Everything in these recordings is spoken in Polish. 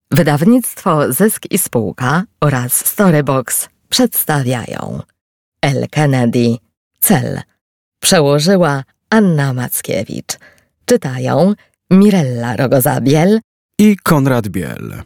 Wydawnictwo Zysk i Spółka oraz Storybox przedstawiają L. Kennedy, Cel. Przełożyła Anna Mackiewicz. Czytają Mirella Rogoza-Biel i Konrad Biel.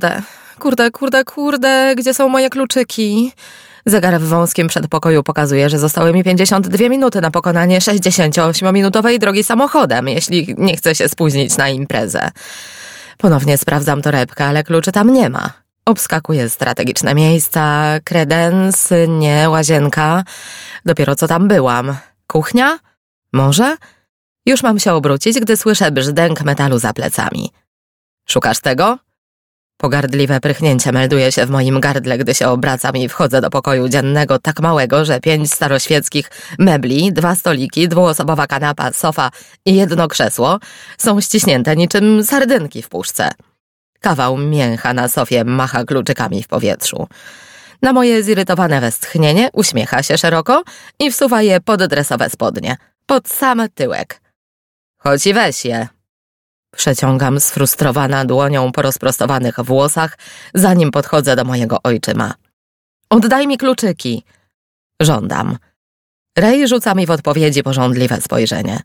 Kurde, gdzie są moje kluczyki? Zegar w wąskim przedpokoju pokazuje, że zostały mi 52 minuty na pokonanie 68-minutowej drogi samochodem, jeśli nie chcę się spóźnić na imprezę. Ponownie sprawdzam torebkę, ale kluczy tam nie ma. Obskakuję strategiczne miejsca, kredens, nie, łazienka. Dopiero co tam byłam. Kuchnia? Może? Już mam się obrócić, gdy słyszę brzdęk metalu za plecami. Szukasz tego? Pogardliwe prychnięcie melduje się w moim gardle, gdy się obracam i wchodzę do pokoju dziennego tak małego, że 5 staroświeckich mebli, 2 stoliki, 2-osobowa kanapa, sofa i 1 krzesło są ściśnięte niczym sardynki w puszce. Kawał mięcha na sofie macha kluczykami w powietrzu. Na moje zirytowane westchnienie uśmiecha się szeroko i wsuwa je pod dresowe spodnie, pod sam tyłek. Chodź i weź je. Przeciągam sfrustrowana dłonią po rozprostowanych włosach, zanim podchodzę do mojego ojczyma. Oddaj mi kluczyki. Żądam. Ray rzuca mi w odpowiedzi pożądliwe spojrzenie.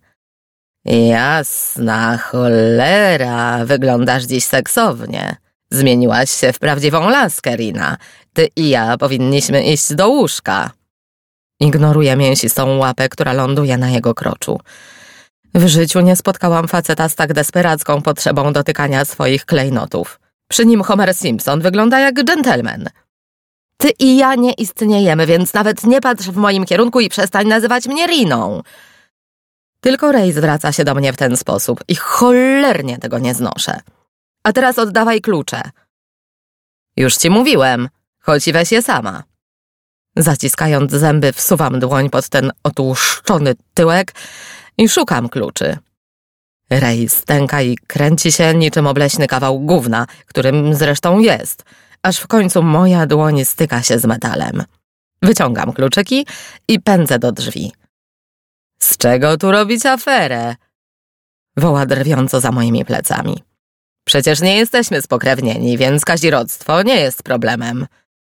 Jasna cholera, wyglądasz dziś seksownie. Zmieniłaś się w prawdziwą laskę, Rina. Ty i ja powinniśmy iść do łóżka. Ignoruję mięsistą łapę, która ląduje na jego kroczu. W życiu nie spotkałam faceta z tak desperacką potrzebą dotykania swoich klejnotów. Przy nim Homer Simpson wygląda jak dżentelmen. Ty i ja nie istniejemy, więc nawet nie patrz w moim kierunku i przestań nazywać mnie Riną. Tylko Ray zwraca się do mnie w ten sposób i cholernie tego nie znoszę. A teraz oddawaj klucze. Już ci mówiłem, chodź i weź je sama. Zaciskając zęby, wsuwam dłoń pod ten otłuszczony tyłek i szukam kluczy. Ray stęka i kręci się niczym obleśny kawał gówna, którym zresztą jest, aż w końcu moja dłoń styka się z metalem. Wyciągam kluczyki i pędzę do drzwi. Z czego tu robić aferę? Woła drwiąco za moimi plecami. Przecież nie jesteśmy spokrewnieni, więc kazirodztwo nie jest problemem.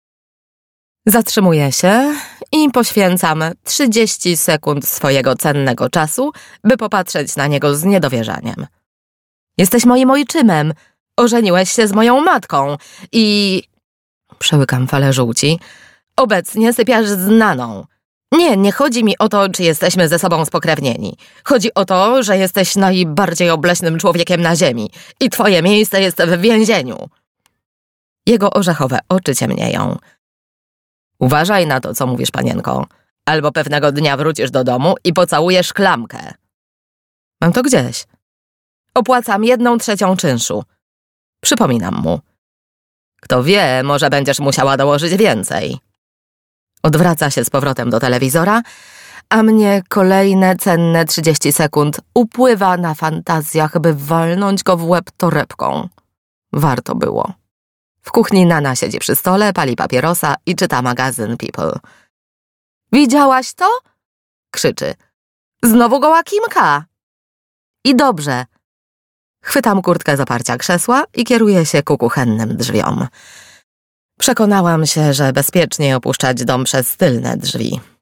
Zatrzymuję się i poświęcam 30 sekund swojego cennego czasu, by popatrzeć na niego z niedowierzaniem. Jesteś moim ojczymem, ożeniłeś się z moją matką i... Przełykam falę żółci. Obecnie sypiasz z Naną. Nie chodzi mi o to, czy jesteśmy ze sobą spokrewnieni. Chodzi o to, że jesteś najbardziej obleśnym człowiekiem na ziemi i twoje miejsce jest w więzieniu. Jego orzechowe oczy ciemnieją. Uważaj na to, co mówisz, panienko. Albo pewnego dnia wrócisz do domu i pocałujesz klamkę. Mam to gdzieś. Opłacam 1/3 czynszu. Przypominam mu. Kto wie, może będziesz musiała dołożyć więcej. Odwraca się z powrotem do telewizora, a mnie kolejne cenne 30 sekund upływa na fantazjach, by walnąć go w łeb torebką. Warto było. W kuchni Nana siedzi przy stole, pali papierosa i czyta magazyn People. Widziałaś to? Krzyczy. Znowu goła Kimka. I dobrze. Chwytam kurtkę z oparcia krzesła i kieruję się ku kuchennym drzwiom. Przekonałam się, że bezpiecznie opuszczać dom przez tylne drzwi.